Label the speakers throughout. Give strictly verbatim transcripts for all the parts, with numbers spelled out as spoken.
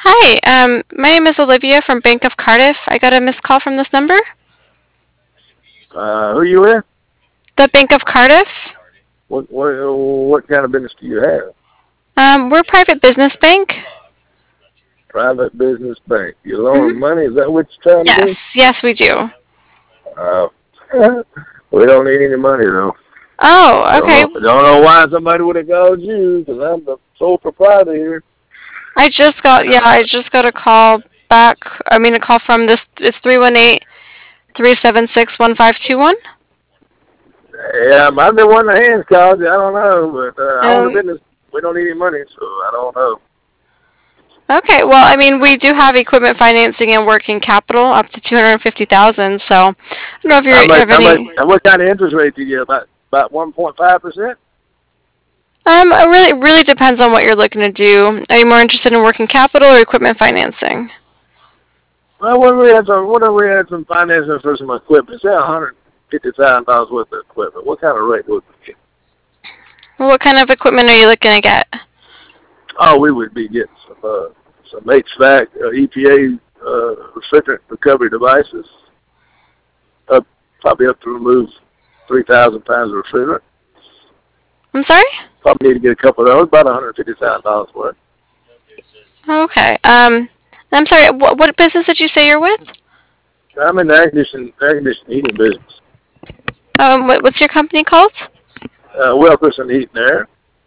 Speaker 1: Hi, um, my name is Olivia from Bank of Cardiff. I got a missed call from this number.
Speaker 2: Uh, who you with?
Speaker 1: The Bank of Cardiff.
Speaker 2: What what what kind of business do you have?
Speaker 1: Um, we're a private business bank.
Speaker 2: Private business bank. You
Speaker 1: hmm
Speaker 2: loan money? Is that what you're trying to do?
Speaker 1: Yes, yes, we do.
Speaker 2: Uh, we don't need any money though.
Speaker 1: Oh,
Speaker 2: Don't
Speaker 1: okay.
Speaker 2: know don't know why somebody would have called you because I'm the sole proprietor here.
Speaker 1: I just got yeah, I just got a call back. I mean, a call from this. It's three one eight three seven six one five two one.
Speaker 2: Yeah, might be one of the hands called you. I don't know, but uh, I own the
Speaker 1: Um.
Speaker 2: business. We don't need any money, so I don't know.
Speaker 1: Okay. Well, I mean, we do have equipment financing and working capital up to two hundred fifty thousand. So, I don't know if
Speaker 2: How
Speaker 1: you
Speaker 2: much?
Speaker 1: have
Speaker 2: How much?
Speaker 1: any.
Speaker 2: What kind of interest rate do you get? About about one point five percent.
Speaker 1: Um, it really really depends on what you're looking to do. Are you more interested in working capital or equipment financing?
Speaker 2: Well, what if we had some, what if we had some financing for some equipment? Say one hundred fifty thousand dollars worth of equipment. What kind of rate would we get?
Speaker 1: Well, what kind of equipment are you looking to get?
Speaker 2: Oh, we would be getting some uh, some H V A C, uh, E P A uh, refrigerant recovery devices, up probably up to remove three thousand pounds of refrigerant.
Speaker 1: I'm sorry?
Speaker 2: Probably need to get a couple of those, about one hundred fifty thousand dollars worth.
Speaker 1: Okay. Um, I'm sorry. What, what business did you say you're with?
Speaker 2: I'm in the air conditioning, air conditioning heating business.
Speaker 1: Um, what, what's your company called?
Speaker 2: Uh, Wilkerson Heat and Air.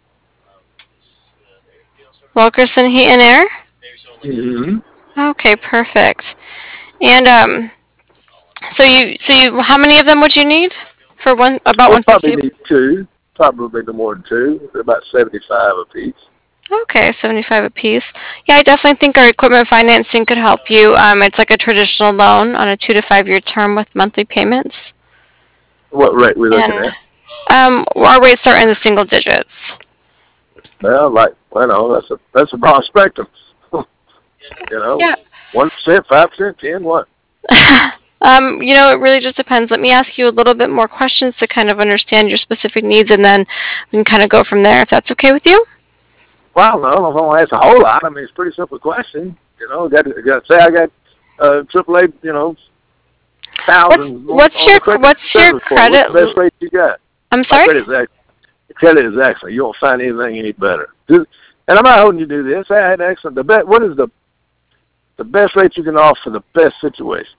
Speaker 1: Wilkerson Heat and Air.
Speaker 2: Mm-hmm.
Speaker 1: Okay, perfect. And um, so you, so you, how many of them would you need for one? About
Speaker 2: We'll
Speaker 1: one
Speaker 2: probably
Speaker 1: fifty.
Speaker 2: need two, probably no more than two. They're about seventy-five a piece.
Speaker 1: Okay, seventy-five a piece. Yeah, I definitely think our equipment financing could help you. Um, it's like a traditional loan on a two to five year term with monthly payments,
Speaker 2: What rate we looking
Speaker 1: and
Speaker 2: at?
Speaker 1: um, our rates start in the single digits.
Speaker 2: Well, like, well, no, that's a that's a broad spectrum. you know,
Speaker 1: Yeah.
Speaker 2: one percent, five percent, ten, what?
Speaker 1: Um, you know, it really just depends. Let me ask you a little bit more questions to kind of understand your specific needs, and then we can kind of go from there, if that's okay with you.
Speaker 2: Well, no, I don't want to ask a whole lot. I mean, it's a pretty simple question. You know, got to, got to say I got uh, triple A, you know,
Speaker 1: What's
Speaker 2: thousands on,
Speaker 1: what's
Speaker 2: on
Speaker 1: your
Speaker 2: the credit
Speaker 1: what's your
Speaker 2: service report. What's
Speaker 1: credit?
Speaker 2: the best rate you got?
Speaker 1: I'm
Speaker 2: My
Speaker 1: sorry.
Speaker 2: credit is excellent. Credit is excellent. You won't find anything any better. Just, and I'm not holding you to do this. I had excellent. The best. What is the the best rate you can offer for the best situation?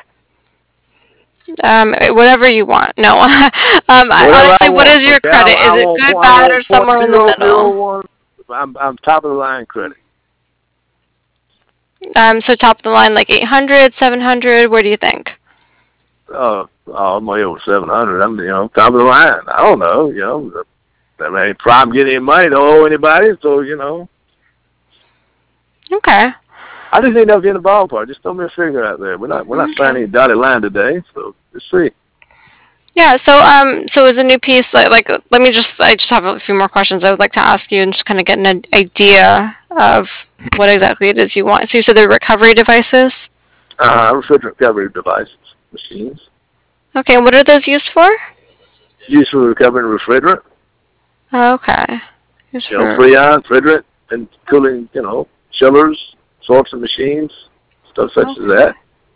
Speaker 1: Um, whatever you want. No. um, I,
Speaker 2: Whatever I
Speaker 1: honestly, what
Speaker 2: want.
Speaker 1: is your
Speaker 2: Okay, I,
Speaker 1: credit? Is
Speaker 2: I
Speaker 1: it
Speaker 2: want
Speaker 1: good,
Speaker 2: I
Speaker 1: bad, or
Speaker 2: want point
Speaker 1: somewhere in the
Speaker 2: zero zero
Speaker 1: middle?
Speaker 2: one. I'm I'm top of the line credit.
Speaker 1: Um, so top of the line, like eight hundred, seven hundred. Where do you think?
Speaker 2: Uh, oh, I'm way over seven hundred. I'm you know top of the line. I don't know. You know, I mean, problem getting any money. Don't owe anybody. So you know,
Speaker 1: Okay.
Speaker 2: I just need to get in the ballpark. Just throw me a figure out there. We're not we're not
Speaker 1: Okay.
Speaker 2: signing a dotted line today. So let's see.
Speaker 1: Yeah. So um, so as a new piece, like, like let me just, I just have a few more questions I would like to ask you, and just kind of get an idea of what exactly it is you want. So you said they're recovery devices.
Speaker 2: Uh, refrigerant recovery devices, machines
Speaker 1: Okay. And what are those used for?
Speaker 2: used for recovering refrigerant.
Speaker 1: Okay. Used
Speaker 2: You know,
Speaker 1: for.
Speaker 2: freon, refrigerant, and cooling. You know, chillers, sorts machines, stuff such as
Speaker 1: Okay.
Speaker 2: that.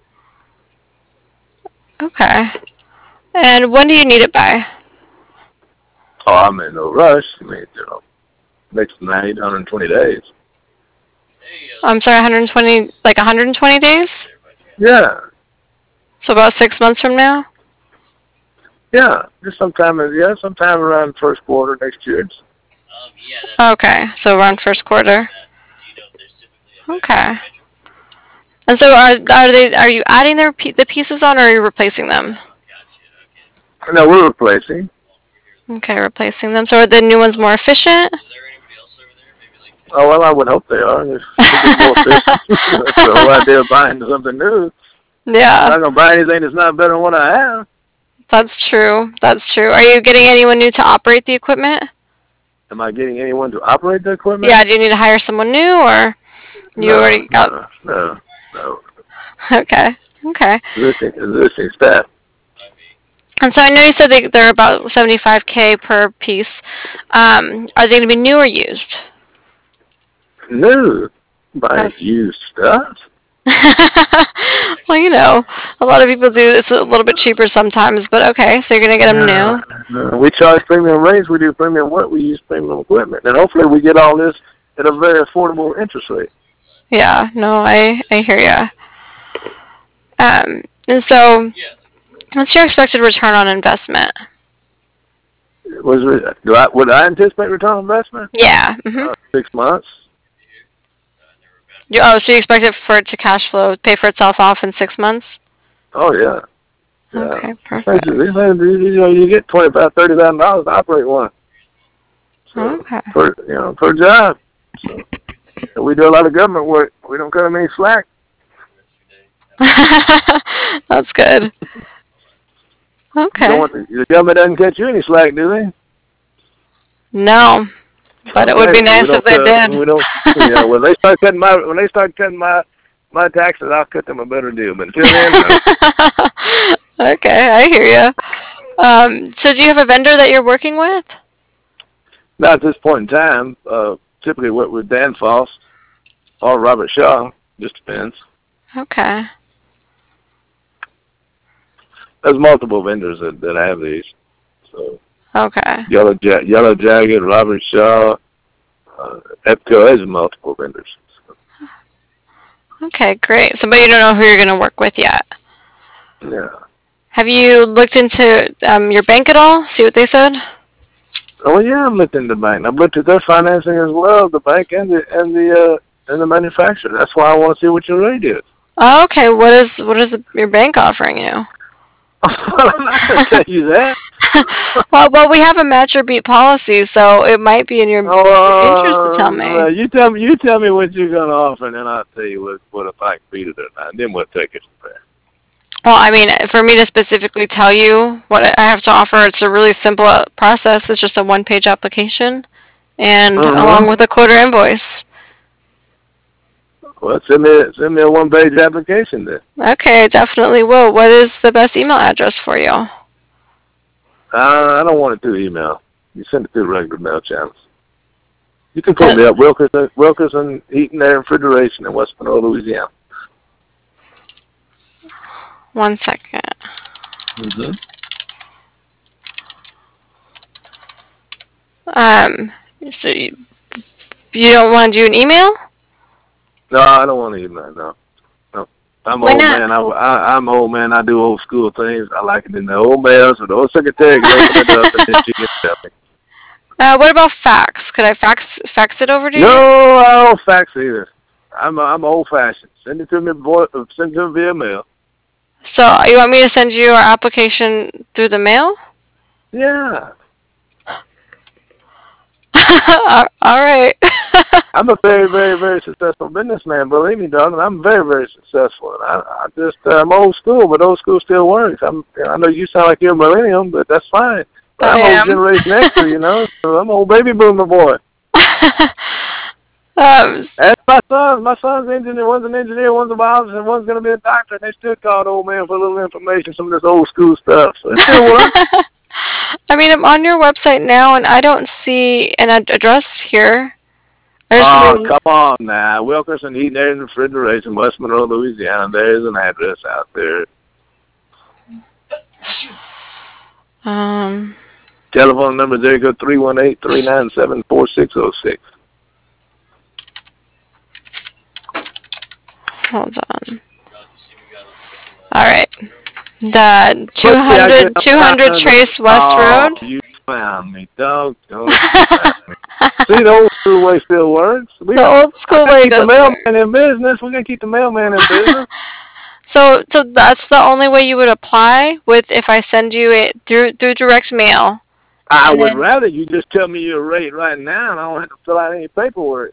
Speaker 1: Okay. And when do you need it by?
Speaker 2: Oh, I'm in no rush. I mean, you know, next ninety, one hundred twenty days.
Speaker 1: I'm sorry, one hundred twenty, like one hundred twenty days?
Speaker 2: Yeah,
Speaker 1: So about six months from now?
Speaker 2: yeah. Just sometime, yeah, sometime around first quarter next year.
Speaker 1: Okay, so around first quarter. Okay. And so are are they are you adding their the pieces on, or are you replacing them?
Speaker 2: No, we're replacing.
Speaker 1: Okay, replacing them. So are the new ones more efficient?
Speaker 2: Oh well, I would hope they are. If they get more efficient, that's the whole idea of buying something new. I'm
Speaker 1: Yeah,
Speaker 2: not gonna buy anything that's not better than what I have.
Speaker 1: that's true. That's true. Are you getting anyone new to operate the equipment?
Speaker 2: Am I getting anyone to operate the equipment?
Speaker 1: Yeah, do you need to hire someone new, or you
Speaker 2: No,
Speaker 1: already got?
Speaker 2: no, no, no.
Speaker 1: Okay, okay.
Speaker 2: Existing, existing staff.
Speaker 1: And so I know you said they, they're about seventy-five k per piece. Um, are they going to be new or used?
Speaker 2: New. Buying used stuff?
Speaker 1: Well, you know, a lot of people do. It's a little bit cheaper sometimes, but okay. So you're gonna get them new.
Speaker 2: No, we charge premium rates. We do premium work. We use premium equipment, and hopefully we get all this at a very affordable interest rate.
Speaker 1: Yeah. No, I I hear ya. Um, and so, what's your expected return on investment?
Speaker 2: Was it, do I would I anticipate return on investment?
Speaker 1: Yeah. Mm-hmm.
Speaker 2: Uh, six months.
Speaker 1: You, oh, so you expect it for it to cash flow, pay for itself off in six months?
Speaker 2: Oh yeah. Yeah.
Speaker 1: Okay, perfect.
Speaker 2: These things, you know, you get twenty five, thirty thousand dollars to operate one. So,
Speaker 1: Okay.
Speaker 2: Per you know per job. So, and we do a lot of government work. We don't cut them any slack.
Speaker 1: That's good. Okay.
Speaker 2: You don't want the, the government doesn't cut you any slack, do they?
Speaker 1: No, but it would be nice if they
Speaker 2: cut,
Speaker 1: did.
Speaker 2: We don't. Yeah. When they start cutting my when they start cutting my my taxes, I'll cut them a better deal. But until then, no.
Speaker 1: Okay, I hear you. Um, so do you have a vendor that you're working with?
Speaker 2: Not at this point in time. Uh, typically, work with Dan Foss or Robert Shaw. Just depends.
Speaker 1: Okay.
Speaker 2: There's multiple vendors that, that have these. So
Speaker 1: Okay.
Speaker 2: Yellow ja- Yellow Jacket, Robert Shaw, uh, EPCO has multiple vendors. So,
Speaker 1: Okay, great. So, but you don't know who you're going to work with yet.
Speaker 2: yeah.
Speaker 1: Have you looked into um, your bank at all? See what they said?
Speaker 2: Oh yeah, I'm looking at the bank. I've looked at their financing as well, the bank and the and the uh, and the manufacturer. That's why I want to see what your rate is.
Speaker 1: Oh, okay. What is what is the, your bank offering you?
Speaker 2: I'm not gonna tell you that.
Speaker 1: well, well, we have a match or beat policy, so it might be in your
Speaker 2: Oh,
Speaker 1: interest to tell me.
Speaker 2: Uh, you tell me. You tell me what you're gonna offer, and then I'll tell you what what if I can beat it or not. And then we'll take it from there.
Speaker 1: Well, I mean, for me to specifically tell you what I have to offer, it's a really simple process. It's just a one-page application, and
Speaker 2: Uh-huh.
Speaker 1: along with a quarter invoice.
Speaker 2: Well, send me send me a one-page application then.
Speaker 1: Okay, definitely will. What is the best email address for you?
Speaker 2: Uh, I don't want it through email. You send it through regular mail channels. You can pull me up Wilkerson Wilkerson Heating, Air, and Refrigeration in West Monroe, Louisiana.
Speaker 1: One second.
Speaker 2: Mm-hmm.
Speaker 1: Um, so you, you don't want to do an email?
Speaker 2: No, I don't want to email. No, no. I'm
Speaker 1: Why
Speaker 2: old
Speaker 1: not?
Speaker 2: man. I, I I'm old man. I do old school things. I like it in the old mails or the old secretary can open it up and then she can tell me.
Speaker 1: Uh, what about fax? Could I fax fax it over to you?
Speaker 2: No, I don't fax either. I'm I'm old fashioned. Send it to me. Boy, send it to me via mail.
Speaker 1: So you want me to send you our application through the mail?
Speaker 2: Yeah.
Speaker 1: All right.
Speaker 2: I'm a very, very, very successful businessman. Believe me, darling. I'm very, very successful. And I, I just, uh, I'm old school, but old school still works. I'm, I know you sound like you're a millennium, but that's fine. But I'm
Speaker 1: I
Speaker 2: old
Speaker 1: am.
Speaker 2: generation X, you know. So I'm old baby boomer boy.
Speaker 1: um,
Speaker 2: That's my son. My son's engineer. One's an engineer, one's a biologist, and one's going to be a doctor. And they still call the old man for a little information, some of this old school stuff. So it still works.
Speaker 1: I mean, I'm on your website now, and I don't see an ad- address here. There's
Speaker 2: Oh,
Speaker 1: no-
Speaker 2: come on now. Wilkerson Heating, Air, and Refrigeration, West Monroe, Louisiana. There's an address out there.
Speaker 1: Um,
Speaker 2: Telephone number is area code three one eight, three nine seven, four six zero six.
Speaker 1: hold on. All right. The two hundred, two hundred Trace West
Speaker 2: oh,
Speaker 1: Road.
Speaker 2: You found me. Don't, don't you found me. See, the old school way still works. We
Speaker 1: The old school way
Speaker 2: keep the
Speaker 1: does
Speaker 2: mailman in business. We're going to keep the mailman in business.
Speaker 1: So, so that's the only way you would apply with if I send you it through through direct mail.
Speaker 2: I
Speaker 1: And
Speaker 2: would
Speaker 1: then-
Speaker 2: rather you just tell me your rate right now, and I don't have to fill out any paperwork.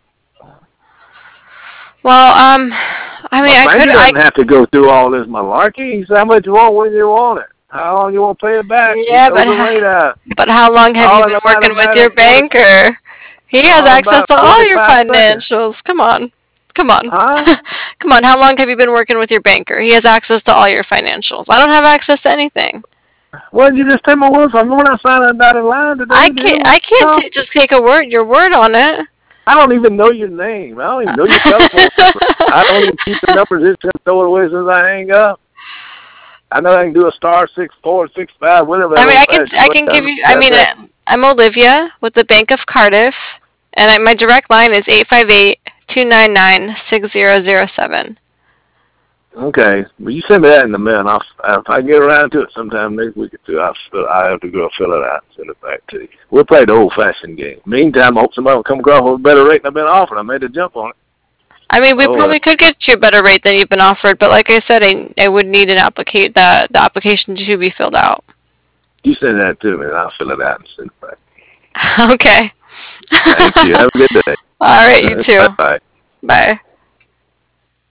Speaker 1: Well, um, I mean,
Speaker 2: My
Speaker 1: I
Speaker 2: banker
Speaker 1: could.
Speaker 2: doesn't
Speaker 1: I,
Speaker 2: have to go through all this malarkey. He said how much you want, when you want it, how long you want to pay it back.
Speaker 1: Yeah,
Speaker 2: He
Speaker 1: but
Speaker 2: throws the
Speaker 1: ha-
Speaker 2: rate out.
Speaker 1: but how long have
Speaker 2: All
Speaker 1: you
Speaker 2: in
Speaker 1: been
Speaker 2: about
Speaker 1: working with
Speaker 2: about
Speaker 1: your
Speaker 2: a quarter-
Speaker 1: banker? He has
Speaker 2: All
Speaker 1: access to
Speaker 2: about
Speaker 1: all your
Speaker 2: forty-five seconds.
Speaker 1: financials. Come on, come on,
Speaker 2: Huh?
Speaker 1: come on. How long have you been working with your banker? He has access to all your financials. I don't have access to anything.
Speaker 2: Well, you just take my word for it. We're not signing a dotted line today.
Speaker 1: I
Speaker 2: do
Speaker 1: can't.
Speaker 2: you?
Speaker 1: I can't
Speaker 2: No.
Speaker 1: t- just take a word, your word on it.
Speaker 2: I don't even know your name. I don't even know your telephone number. I don't even keep the numbers. Just throw it away as soon as I hang up. I know I can do a star six four six five whatever.
Speaker 1: I mean, I can I can give you. I mean, I'm Olivia with the Bank of Cardiff, and I, my direct line is eight five eight two nine nine six zero zero seven.
Speaker 2: Okay, well, you send me that in the mail. And I'll, if I get around to it sometime next week or two, I'll, I'll have to go fill it out and send it back to you. We'll play the old-fashioned game. Meantime, I hope somebody will come across with a better rate than I've been offered. I made a jump on it.
Speaker 1: I mean, we
Speaker 2: oh,
Speaker 1: probably
Speaker 2: uh,
Speaker 1: could get you a better rate than you've been offered, but like I said, I, I would need an applicate the the application to be filled out.
Speaker 2: You send that to me, and I'll fill it out and send it back.
Speaker 1: Okay.
Speaker 2: Thank you. Have a good day.
Speaker 1: All right, you too.
Speaker 2: Bye.
Speaker 1: Bye.